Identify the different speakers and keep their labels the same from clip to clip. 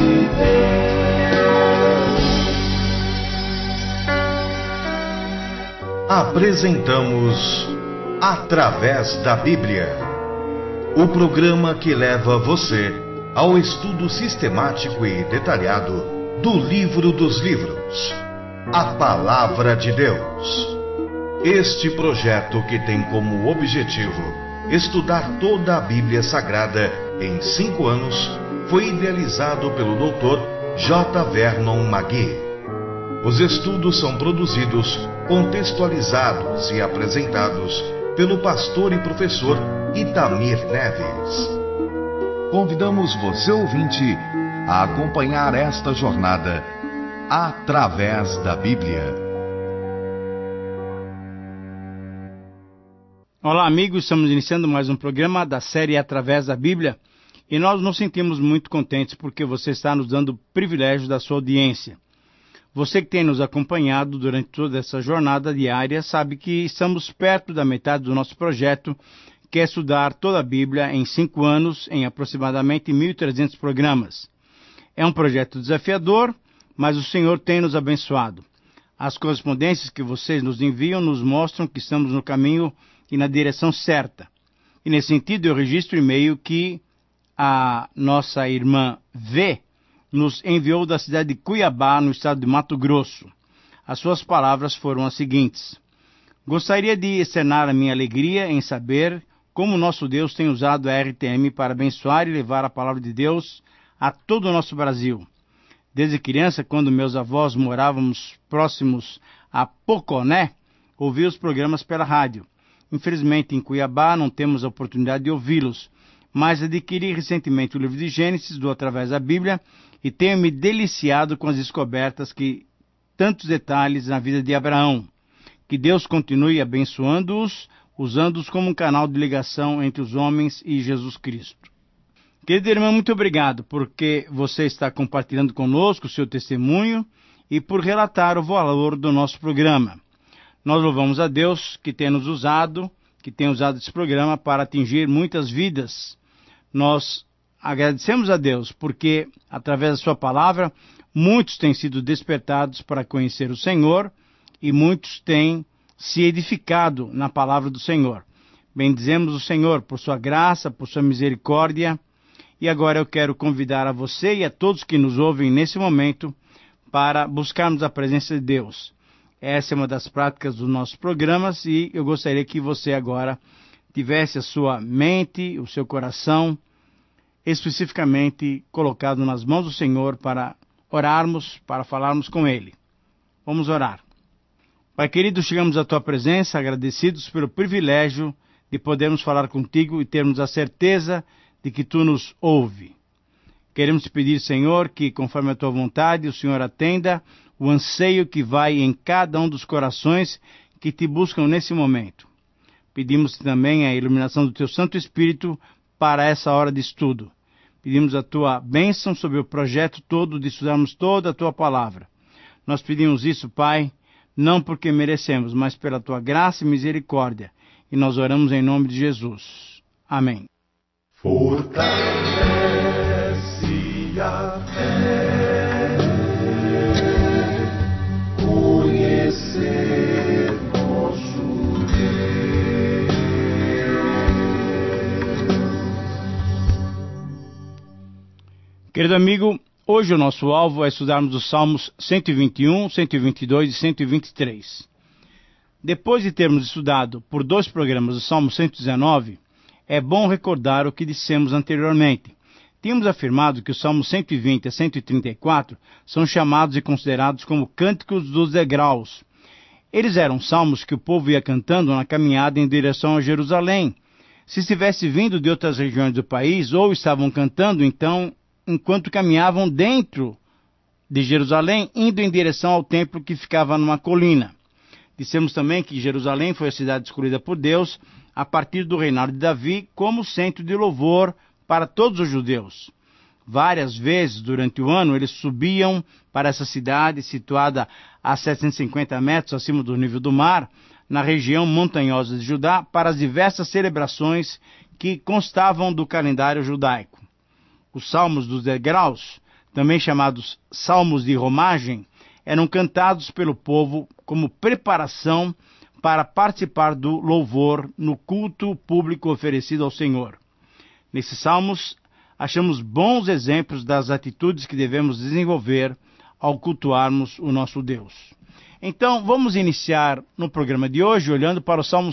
Speaker 1: Apresentamos Através da Bíblia, o programa que leva você ao estudo sistemático e detalhado do livro dos livros, a Palavra de Deus. Este projeto, que tem como objetivo estudar toda a Bíblia Sagrada em 5 anos, foi idealizado pelo Dr. J. Vernon Magui. Os estudos são produzidos, contextualizados e apresentados pelo pastor e professor Itamir Neves. Convidamos você, ouvinte, a acompanhar esta jornada através da Bíblia.
Speaker 2: Olá, amigos, estamos iniciando mais um programa da série Através da Bíblia e nós nos sentimos muito contentes porque você está nos dando o privilégio da sua audiência. Você que tem nos acompanhado durante toda essa jornada diária sabe que estamos perto da metade do nosso projeto, que é estudar toda a Bíblia em 5 anos, em aproximadamente 1.300 programas. É um projeto desafiador, mas o Senhor tem nos abençoado. As correspondências que vocês nos enviam nos mostram que estamos no caminho e na direção certa. E nesse sentido eu registro o e-mail que a nossa irmã V nos enviou da cidade de Cuiabá, no estado de Mato Grosso. As suas palavras foram as seguintes: gostaria de externar a minha alegria em saber como nosso Deus tem usado a RTM para abençoar e levar a palavra de Deus a todo o nosso Brasil. Desde criança, quando meus avós morávamos próximos a Poconé, ouvi os programas pela rádio. Infelizmente, em Cuiabá, não temos a oportunidade de ouvi-los, mas adquiri recentemente o livro de Gênesis, do Através da Bíblia, e tenho me deliciado com as descobertas que tantos detalhes na vida de Abraão. Que Deus continue abençoando-os, usando-os como um canal de ligação entre os homens e Jesus Cristo. Querida irmã, muito obrigado porque você está compartilhando conosco o seu testemunho e por relatar o valor do nosso programa. Nós louvamos a Deus que tem nos usado, que tem usado esse programa para atingir muitas vidas. Nós agradecemos a Deus porque, através da sua palavra, muitos têm sido despertados para conhecer o Senhor e muitos têm se edificado na palavra do Senhor. Bendizemos o Senhor por sua graça, por sua misericórdia. E agora eu quero convidar a você e a todos que nos ouvem nesse momento para buscarmos a presença de Deus. Essa é uma das práticas dos nossos programas e eu gostaria que você agora tivesse a sua mente, o seu coração, especificamente colocado nas mãos do Senhor para orarmos, para falarmos com Ele. Vamos orar. Pai querido, chegamos à Tua presença, agradecidos pelo privilégio de podermos falar contigo e termos a certeza de que Tu nos ouve. Queremos te pedir, Senhor, que conforme a Tua vontade, o Senhor atenda o anseio que vai em cada um dos corações que Te buscam nesse momento. Pedimos também a iluminação do Teu Santo Espírito para essa hora de estudo. Pedimos a Tua bênção sobre o projeto todo de estudarmos toda a Tua palavra. Nós pedimos isso, Pai, não porque merecemos, mas pela Tua graça e misericórdia. E nós oramos em nome de Jesus. Amém.
Speaker 3: Fortalece a fé, conhecer nosso Deus.
Speaker 2: Querido amigo, hoje o nosso alvo é estudarmos os Salmos 121, 122 e 123. Depois de termos estudado por 2 programas o Salmo 119, é bom recordar o que dissemos anteriormente. Tínhamos afirmado que os Salmos 120 a 134 são chamados e considerados como cânticos dos degraus. Eles eram salmos que o povo ia cantando na caminhada em direção a Jerusalém. Se estivesse vindo de outras regiões do país, ou estavam cantando, então, enquanto caminhavam dentro de Jerusalém, indo em direção ao templo que ficava numa colina. Dissemos também que Jerusalém foi a cidade escolhida por Deus a partir do reinado de Davi como centro de louvor para todos os judeus. Várias vezes durante o ano eles subiam para essa cidade situada a 750 metros acima do nível do mar, na região montanhosa de Judá, para as diversas celebrações que constavam do calendário judaico. Os Salmos dos Degraus também chamados salmos de romagem, eram cantados pelo povo como preparação para participar do louvor no culto público oferecido ao Senhor. Nesses salmos, achamos bons exemplos das atitudes que devemos desenvolver ao cultuarmos o nosso Deus. Então, vamos iniciar no programa de hoje olhando para o Salmo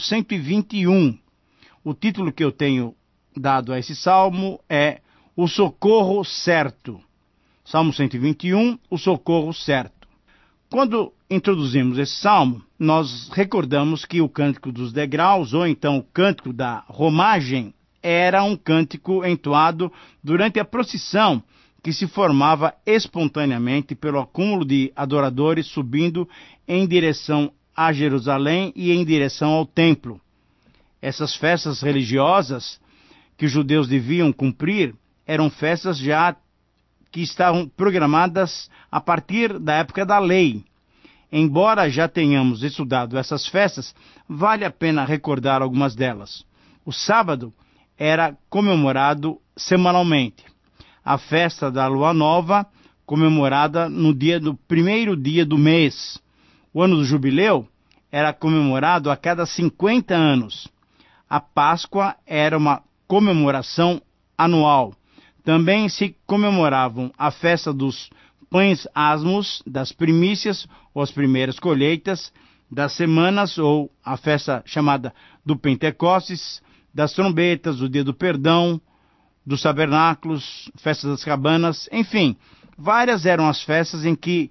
Speaker 2: 121. O título que eu tenho dado a esse salmo é O Socorro Certo. Salmo 121, O Socorro Certo. Quando introduzimos esse salmo, nós recordamos que o Cântico dos Degraus, ou então o Cântico da Romagem, era um cântico entoado durante a procissão que se formava espontaneamente pelo acúmulo de adoradores subindo em direção a Jerusalém e em direção ao templo. Essas festas religiosas que os judeus deviam cumprir eram festas já que estavam programadas a partir da época da lei. Embora já tenhamos estudado essas festas, vale a pena recordar algumas delas. O sábado era comemorado semanalmente. A festa da Lua Nova, comemorada no primeiro dia do mês. O ano do jubileu era comemorado a cada 50 anos. A Páscoa era uma comemoração anual. Também se comemoravam a festa dos pães asmos, das primícias ou as primeiras colheitas, das semanas ou a festa chamada do Pentecostes, das trombetas, do dia do perdão, dos tabernáculos, festas das cabanas, enfim, várias eram as festas em que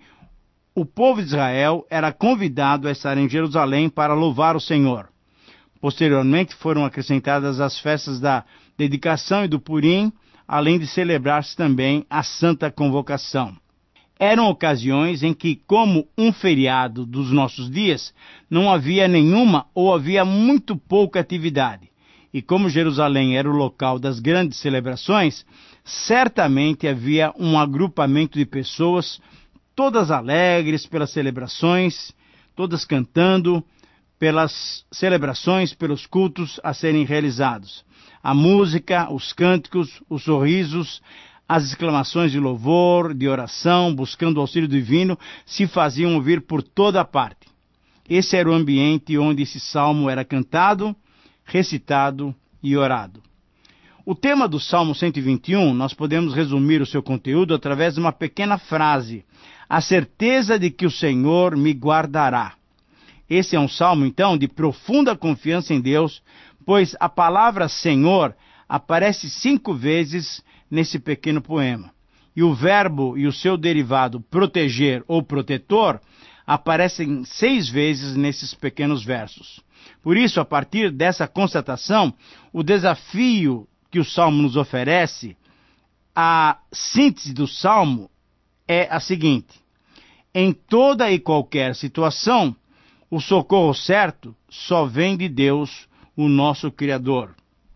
Speaker 2: o povo de Israel era convidado a estar em Jerusalém para louvar o Senhor. Posteriormente foram acrescentadas as festas da dedicação e do Purim, além de celebrar-se também a Santa Convocação. Eram ocasiões em que, como um feriado dos nossos dias, não havia nenhuma ou havia muito pouca atividade. E como Jerusalém era o local das grandes celebrações, certamente havia um agrupamento de pessoas, todas alegres pelas celebrações, todas cantando pelas celebrações, pelos cultos a serem realizados. A música, os cânticos, os sorrisos, as exclamações de louvor, de oração, buscando o auxílio divino, se faziam ouvir por toda parte. Esse era o ambiente onde esse salmo era cantado, recitado e orado. O tema do Salmo 121, nós podemos resumir o seu conteúdo através de uma pequena frase: a certeza de que o Senhor me guardará. Esse é um salmo, então, de profunda confiança em Deus, pois a palavra Senhor aparece 5 vezes nesse pequeno poema. E o verbo e o seu derivado proteger ou protetor aparecem 6 vezes nesses pequenos versos. Por isso, a partir dessa constatação, o desafio que o Salmo nos oferece, a síntese do Salmo é a seguinte: em toda e qualquer situação, o socorro certo só vem de Deus, o nosso Criador.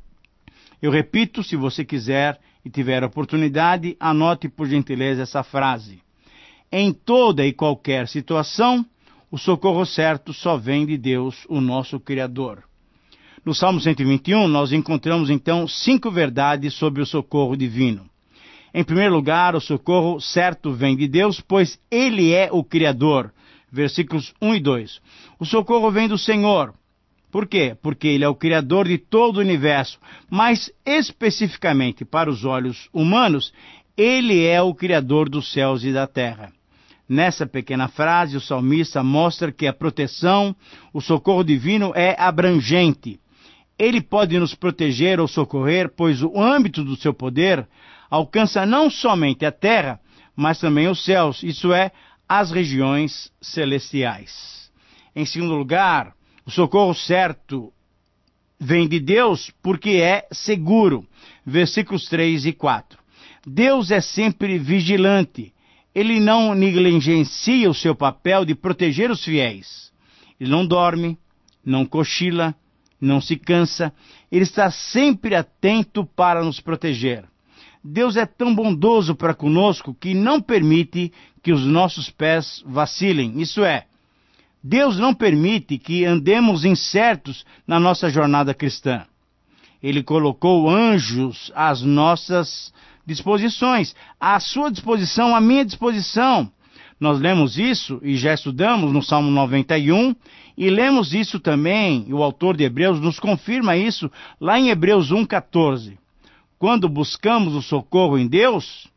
Speaker 2: Eu repito, se você quiser e tiver oportunidade, anote por gentileza essa frase. Em toda e qualquer situação, o socorro certo só vem de Deus, o nosso Criador. No Salmo 121, nós encontramos então 5 verdades sobre o socorro divino. Em primeiro lugar, o socorro certo vem de Deus, pois Ele é o Criador. Versículos 1 e 2. O socorro vem do Senhor. Por quê? Porque Ele é o Criador de todo o universo, mas especificamente para os olhos humanos, Ele é o Criador dos céus e da terra. Nessa pequena frase, o salmista mostra que a proteção, o socorro divino é abrangente. Ele pode nos proteger ou socorrer, pois o âmbito do seu poder alcança não somente a terra, mas também os céus, isso é, as regiões celestiais. Em segundo lugar, o socorro certo vem de Deus porque é seguro. Versículos 3 e 4. Deus é sempre vigilante. Ele não negligencia o seu papel de proteger os fiéis. Ele não dorme, não cochila, não se cansa. Ele está sempre atento para nos proteger. Deus é tão bondoso para conosco que não permite que os nossos pés vacilem. Isso é, Deus não permite que andemos incertos na nossa jornada cristã. Ele colocou anjos às nossas disposições. À sua disposição, à minha disposição. Nós lemos isso e já estudamos no Salmo 91, e lemos isso também, e o autor de Hebreus nos confirma isso, lá em Hebreus 1,14. Quando buscamos o socorro em Deus,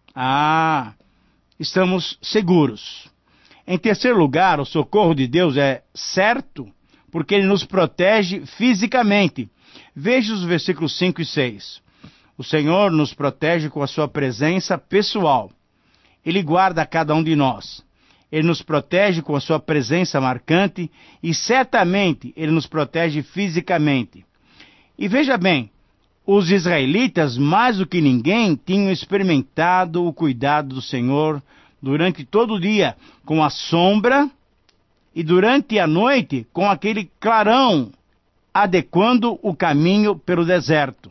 Speaker 2: estamos seguros. Em terceiro lugar, o socorro de Deus é certo, porque ele nos protege fisicamente. Veja os versículos 5 e 6. O Senhor nos protege com a sua presença pessoal. Ele guarda cada um de nós. Ele nos protege com a sua presença marcante e certamente ele nos protege fisicamente. E veja bem, os israelitas, mais do que ninguém, tinham experimentado o cuidado do Senhor durante todo o dia, com a sombra, e durante a noite, com aquele clarão, adequando o caminho pelo deserto.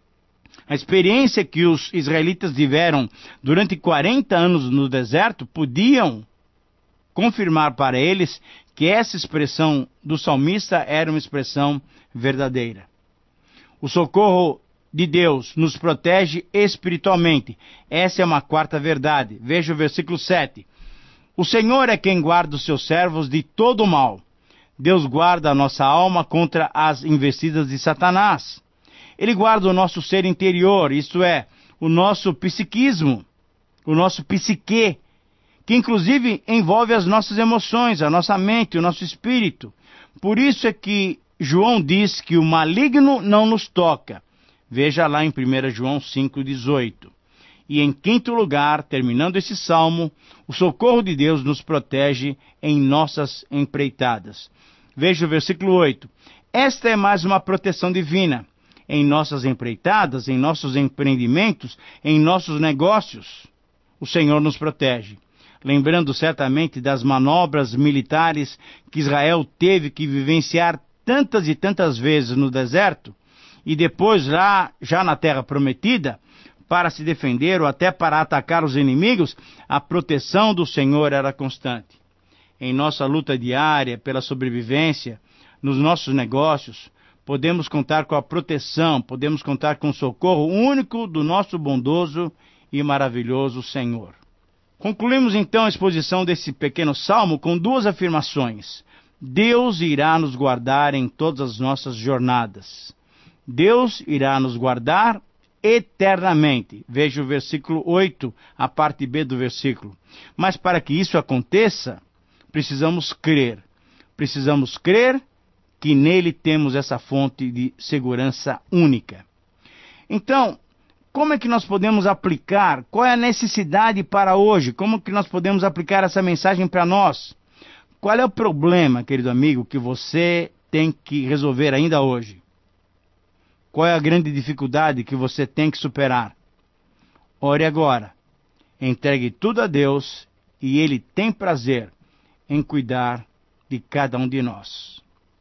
Speaker 2: A experiência que os israelitas tiveram durante 40 anos no deserto podiam confirmar para eles que essa expressão do salmista era uma expressão verdadeira. O socorro de Deus nos protege espiritualmente. Essa é uma quarta verdade. Veja o versículo 7. O Senhor é quem guarda os seus servos de todo o mal. Deus guarda a nossa alma contra as investidas de Satanás. Ele guarda o nosso ser interior, isto é, o nosso psiquismo, o nosso psique, que inclusive envolve as nossas emoções, a nossa mente, o nosso espírito. Por isso é que João diz que o maligno não nos toca. Veja lá em 1 João 5,18. E em quinto lugar, terminando esse salmo, o socorro de Deus nos protege em nossas empreitadas. Veja o versículo 8. Esta é mais uma proteção divina. Em nossas empreitadas, em nossos empreendimentos, em nossos negócios, o Senhor nos protege. Lembrando certamente das manobras militares que Israel teve que vivenciar tantas e tantas vezes no deserto, e depois lá, já na terra prometida, para se defender ou até para atacar os inimigos, a proteção do Senhor era constante. Em nossa luta diária pela sobrevivência, nos nossos negócios, podemos contar com a proteção, podemos contar com o socorro único do nosso bondoso e maravilhoso Senhor. Concluímos então a exposição desse pequeno salmo com duas afirmações. Deus irá nos guardar em todas as nossas jornadas. Deus irá nos guardar eternamente. Veja o versículo 8, a parte B do versículo. Mas para que isso aconteça, precisamos crer. Precisamos crer que nele temos essa fonte de segurança única. Então, como é que nós podemos aplicar? Qual é a necessidade para hoje? Como que nós podemos aplicar essa mensagem para nós? Qual é o problema, querido amigo, que você tem que resolver ainda hoje? Qual é a grande dificuldade que você tem que superar? Ore agora. Entregue tudo a Deus e Ele tem prazer em cuidar de cada um de nós.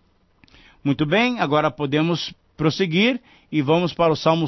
Speaker 2: Muito bem, agora podemos prosseguir e vamos para o Salmo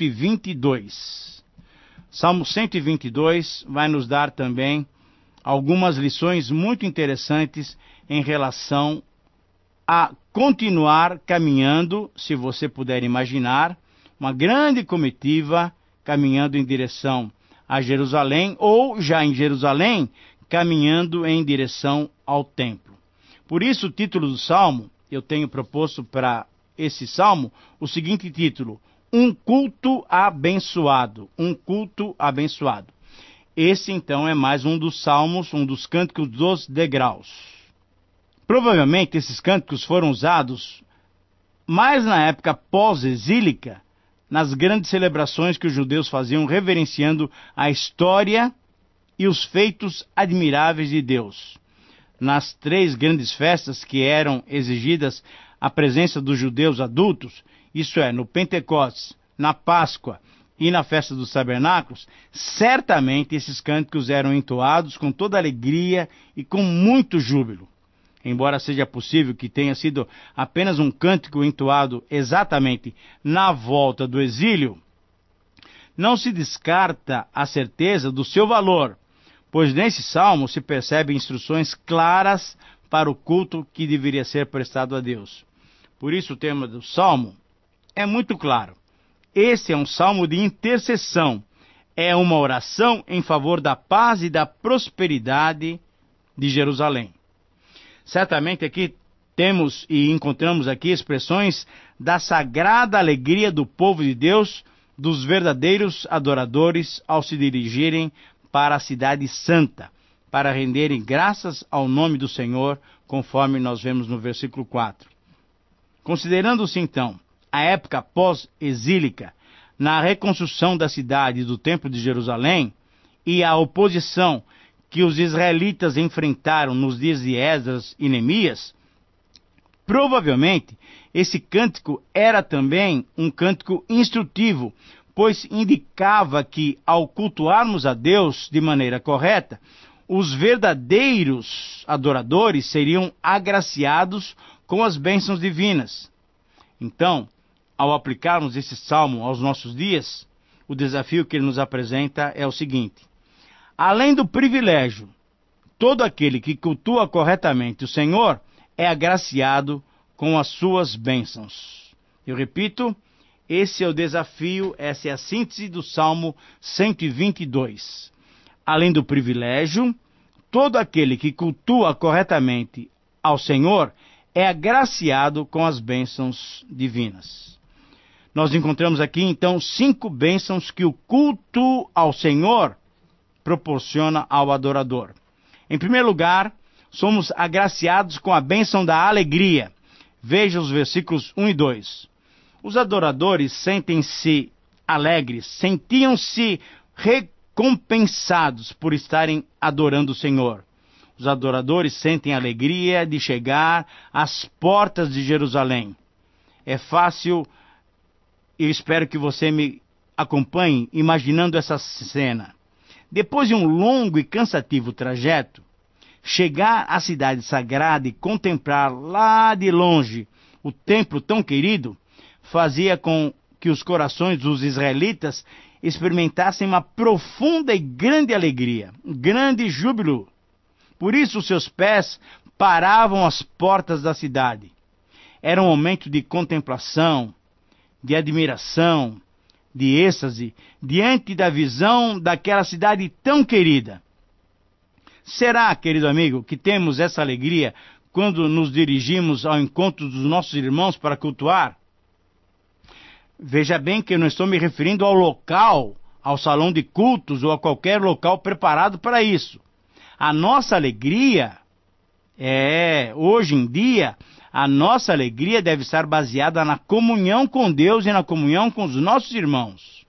Speaker 2: 122. Salmo 122 vai nos dar também algumas lições muito interessantes em relação a continuar caminhando, se você puder imaginar, uma grande comitiva caminhando em direção a Jerusalém, ou já em Jerusalém, caminhando em direção ao templo. Por isso o título do Salmo, eu tenho proposto para esse Salmo o seguinte título: Um culto abençoado. Um culto abençoado. Esse então é mais um dos salmos, um dos cânticos dos degraus. Provavelmente esses cânticos foram usados mais na época pós-exílica, nas grandes celebrações que os judeus faziam reverenciando a história e os feitos admiráveis de Deus. Nas 3 grandes festas que eram exigidas a presença dos judeus adultos, isso é, no Pentecostes, na Páscoa e na festa dos tabernáculos, certamente esses cânticos eram entoados com toda alegria e com muito júbilo. Embora seja possível que tenha sido apenas um cântico entoado exatamente na volta do exílio, não se descarta a certeza do seu valor, pois nesse salmo se percebem instruções claras para o culto que deveria ser prestado a Deus. Por isso o tema do salmo é muito claro. Esse é um salmo de intercessão, é uma oração em favor da paz e da prosperidade de Jerusalém. Certamente aqui temos e encontramos aqui expressões da sagrada alegria do povo de Deus, dos verdadeiros adoradores ao se dirigirem para a cidade santa, para renderem graças ao nome do Senhor, conforme nós vemos no versículo 4. Considerando-se então a época pós-exílica, na reconstrução da cidade e do templo de Jerusalém, e a oposição que os israelitas enfrentaram nos dias de Esdras e Neemias, provavelmente esse cântico era também um cântico instrutivo, pois indicava que, ao cultuarmos a Deus de maneira correta, os verdadeiros adoradores seriam agraciados com as bênçãos divinas. Então, ao aplicarmos esse salmo aos nossos dias, o desafio que ele nos apresenta é o seguinte: além do privilégio, todo aquele que cultua corretamente o Senhor é agraciado com as suas bênçãos. Eu repito, esse é o desafio, essa é a síntese do Salmo 122. Além do privilégio, todo aquele que cultua corretamente ao Senhor é agraciado com as bênçãos divinas. Nós encontramos aqui, então, 5 bênçãos que o culto ao Senhor proporciona ao adorador. Em primeiro lugar, somos agraciados com a bênção da alegria. Veja os versículos 1 e 2. Os adoradores sentem-se alegres, sentiam-se recompensados por estarem adorando o Senhor. Os adoradores sentem alegria de chegar às portas de Jerusalém. É fácil, eu espero que você me acompanhe imaginando essa cena. Depois de um longo e cansativo trajeto, chegar à cidade sagrada e contemplar lá de longe o templo tão querido, fazia com que os corações dos israelitas experimentassem uma profunda e grande alegria, um grande júbilo. Por isso seus pés paravam às portas da cidade. Era um momento de contemplação, de admiração, de êxtase, diante da visão daquela cidade tão querida. Será, querido amigo, que temos essa alegria quando nos dirigimos ao encontro dos nossos irmãos para cultuar? Veja bem que eu não estou me referindo ao local, ao salão de cultos ou a qualquer local preparado para isso. A nossa alegria, hoje em dia, a nossa alegria deve estar baseada na comunhão com Deus e na comunhão com os nossos irmãos.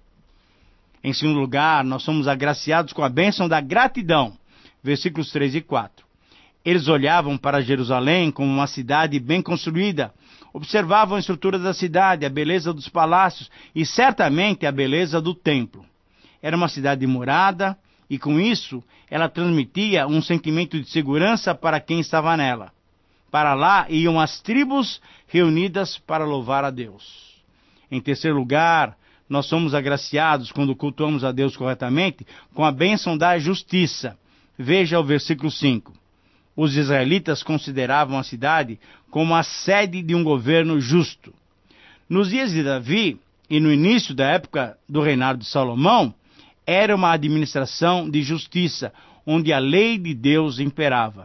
Speaker 2: Em segundo lugar, nós somos agraciados com a bênção da gratidão. Versículos 3 e 4. Eles olhavam para Jerusalém como uma cidade bem construída, observavam a estrutura da cidade, a beleza dos palácios e certamente a beleza do templo. Era uma cidade murada e com isso ela transmitia um sentimento de segurança para quem estava nela. Para lá iam as tribos reunidas para louvar a Deus. Em terceiro lugar, nós somos agraciados quando cultuamos a Deus corretamente com a bênção da justiça. Veja o versículo 5. Os israelitas consideravam a cidade como a sede de um governo justo. Nos dias de Davi e no início da época do reinado de Salomão, era uma administração de justiça, onde a lei de Deus imperava.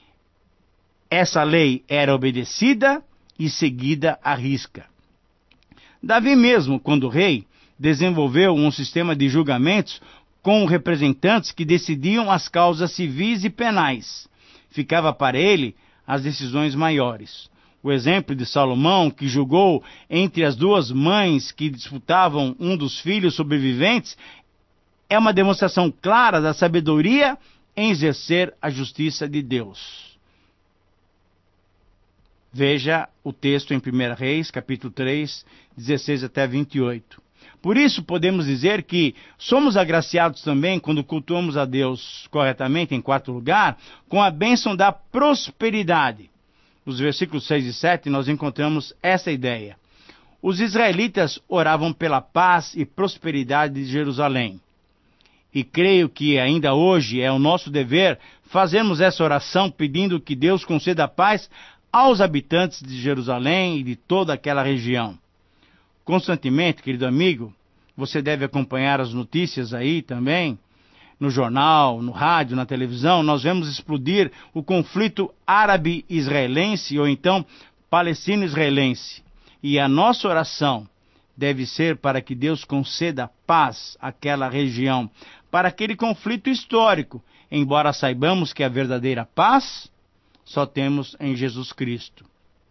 Speaker 2: Essa lei era obedecida e seguida à risca. Davi mesmo, quando rei, desenvolveu um sistema de julgamentos com representantes que decidiam as causas civis e penais. Ficava para ele as decisões maiores. O exemplo de Salomão, que julgou entre as duas mães que disputavam um dos filhos sobreviventes, é uma demonstração clara da sabedoria em exercer a justiça de Deus. Veja o texto em 1 Reis, capítulo 3, 16 até 28. Por isso podemos dizer que somos agraciados também quando cultuamos a Deus corretamente, em quarto lugar, com a bênção da prosperidade. Nos versículos 6 e 7 nós encontramos essa ideia. Os israelitas oravam pela paz e prosperidade de Jerusalém. E creio que ainda hoje é o nosso dever fazermos essa oração pedindo que Deus conceda paz aos habitantes de Jerusalém e de toda aquela região. Constantemente, querido amigo, Você deve acompanhar as notícias aí também, no jornal, no rádio, na televisão. Nós vemos explodir o conflito árabe-israelense ou então palestino-israelense. E a nossa oração deve ser para que Deus conceda paz àquela região, para aquele conflito histórico, embora saibamos que a verdadeira paz só temos em Jesus Cristo.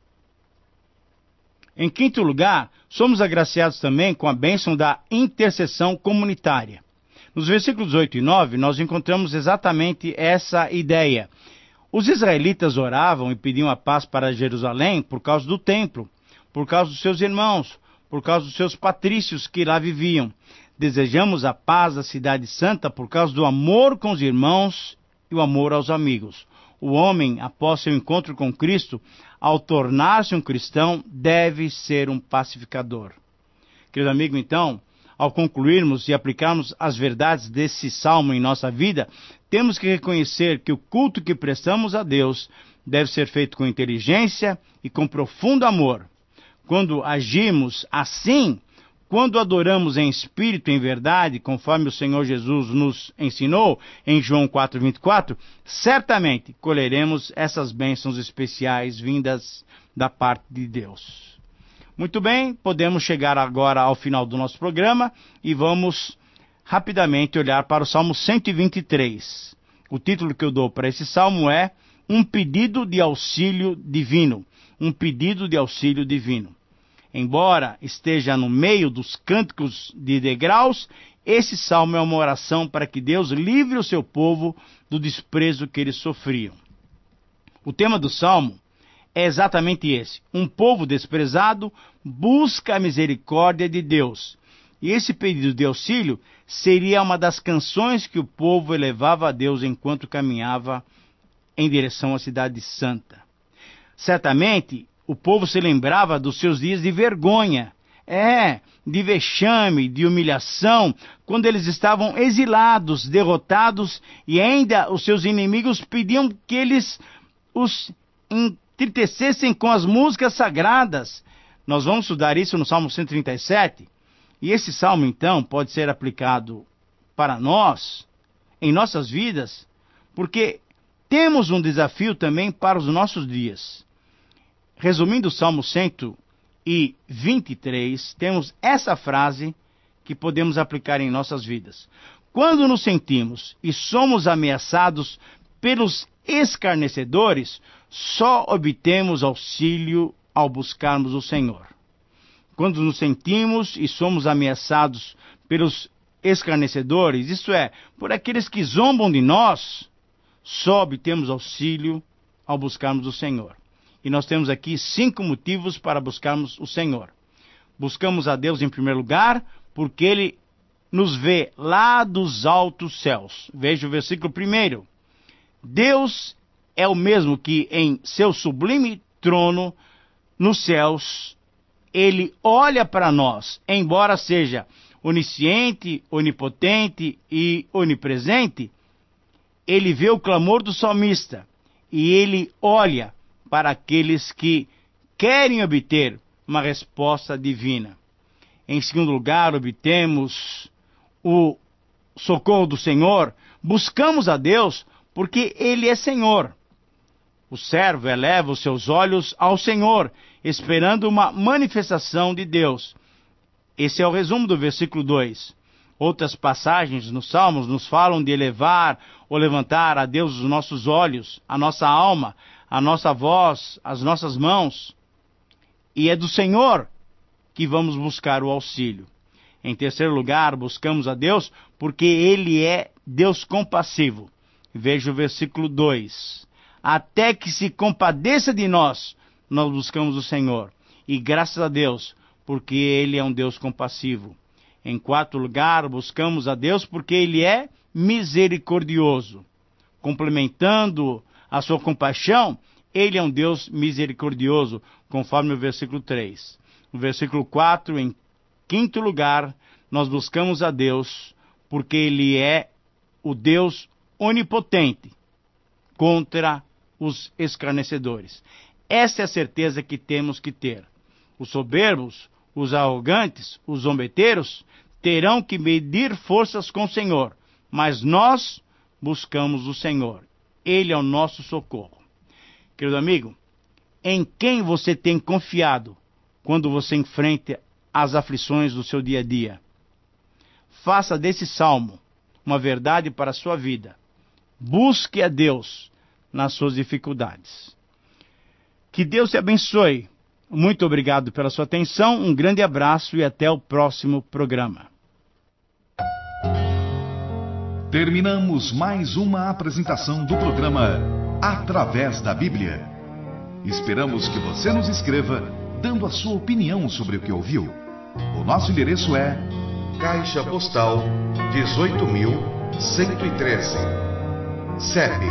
Speaker 2: Em quinto lugar, somos agraciados também com a bênção da intercessão comunitária. Nos versículos 8 e 9, nós encontramos exatamente essa ideia. Os israelitas oravam e pediam a paz para Jerusalém por causa do templo, por causa dos seus irmãos, por causa dos seus patrícios que lá viviam. Desejamos a paz da cidade santa por causa do amor com os irmãos e o amor aos amigos. O homem, após seu encontro com Cristo, ao tornar-se um cristão, deve ser um pacificador. Querido amigo, então, ao concluirmos e aplicarmos as verdades desse salmo em nossa vida, temos que reconhecer que o culto que prestamos a Deus deve ser feito com inteligência e com profundo amor. Quando agimos assim, quando adoramos em espírito e em verdade, conforme o Senhor Jesus nos ensinou em João 4:24, certamente colheremos essas bênçãos especiais vindas da parte de Deus. Muito bem, podemos chegar agora ao final do nosso programa e vamos rapidamente olhar para o Salmo 123. O título que eu dou para esse salmo é Um Pedido de Auxílio Divino. Um pedido de auxílio divino. Embora esteja no meio dos cânticos de degraus, esse salmo é uma oração para que Deus livre o seu povo do desprezo que eles sofriam. O tema do salmo é exatamente esse. Um povo desprezado busca a misericórdia de Deus. E esse pedido de auxílio seria uma das canções que o povo elevava a Deus enquanto caminhava em direção à cidade santa. Certamente, o povo se lembrava dos seus dias de vergonha, de vexame, de humilhação, quando eles estavam exilados, derrotados, e ainda os seus inimigos pediam que eles os entristecessem com as músicas sagradas. Nós vamos estudar isso no Salmo 137, e esse salmo, então, pode ser aplicado para nós, em nossas vidas, porque temos um desafio também para os nossos dias. Resumindo o Salmo 123, temos essa frase que podemos aplicar em nossas vidas. Quando nos sentimos e somos ameaçados pelos escarnecedores, só obtemos auxílio ao buscarmos o Senhor. Quando nos sentimos e somos ameaçados pelos escarnecedores, isto é, por aqueles que zombam de nós, só obtemos auxílio ao buscarmos o Senhor. E nós temos aqui 5 motivos para buscarmos o Senhor. Buscamos a Deus em primeiro lugar, porque Ele nos vê lá dos altos céus. Veja o versículo 1. Deus é o mesmo que em seu sublime trono nos céus, Ele olha para nós, embora seja onisciente, onipotente e onipresente, Ele vê o clamor do salmista e Ele olha para aqueles que querem obter uma resposta divina. Em segundo lugar, obtemos o socorro do Senhor, buscamos a Deus porque Ele é Senhor. O servo eleva os seus olhos ao Senhor, esperando uma manifestação de Deus. Esse é o resumo do versículo 2. Outras passagens nos Salmos nos falam de elevar ou levantar a Deus os nossos olhos, a nossa alma, a nossa voz, as nossas mãos. E é do Senhor que vamos buscar o auxílio. Em terceiro lugar, buscamos a Deus porque Ele é Deus compassivo. Veja o versículo 2. Até que se compadeça de nós, nós buscamos o Senhor. E graças a Deus, porque Ele é um Deus compassivo. Em quarto lugar, buscamos a Deus porque Ele é misericordioso. Complementando a sua compaixão, Ele é um Deus misericordioso, conforme o versículo 3. No versículo 4, em quinto lugar, nós buscamos a Deus porque Ele é o Deus onipotente contra os escarnecedores. Essa é a certeza que temos que ter. Os soberbos, os arrogantes, os zombeteiros terão que medir forças com o Senhor, mas nós buscamos o Senhor. Ele é o nosso socorro. Querido amigo, em quem você tem confiado quando você enfrenta as aflições do seu dia a dia? Faça desse salmo uma verdade para a sua vida. Busque a Deus nas suas dificuldades. Que Deus te abençoe. Muito obrigado pela sua atenção, um grande abraço e até o próximo programa.
Speaker 1: Terminamos mais uma apresentação do programa Através da Bíblia. Esperamos que você nos escreva dando a sua opinião sobre o que ouviu. O nosso endereço é Caixa Postal 18.113, CEP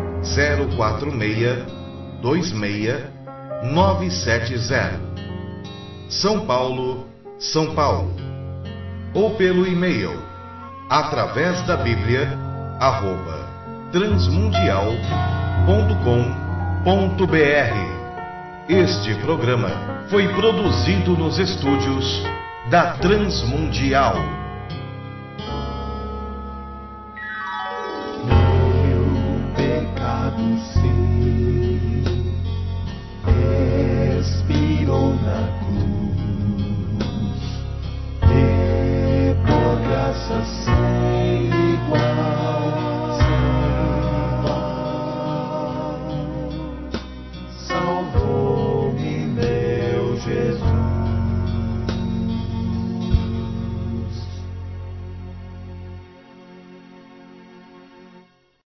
Speaker 1: 04626-970, São Paulo, São Paulo. Ou pelo e-mail através da Bíblia @transmundial.com.br. Este programa foi produzido nos estúdios da Transmundial.
Speaker 3: Meu pecado, Senhor.